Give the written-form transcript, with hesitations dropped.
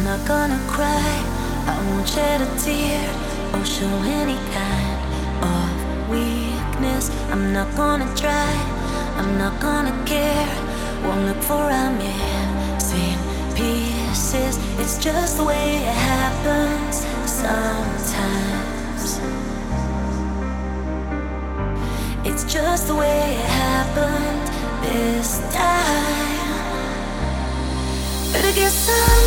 not gonna cry, I won't shed a tear or show any kind of weakness. I'm not gonna try, I'm not gonna care. Won't look for our missing pieces. It's just the way it happens sometimes. It's just the way it happened this time. Better get some.